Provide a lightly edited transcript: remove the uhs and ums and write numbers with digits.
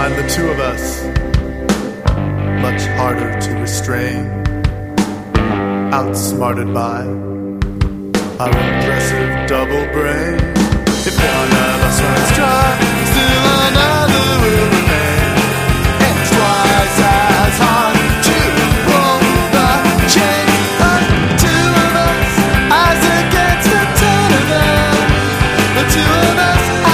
find the two of us much harder to restrain, outsmarted by our impressive double brain. If one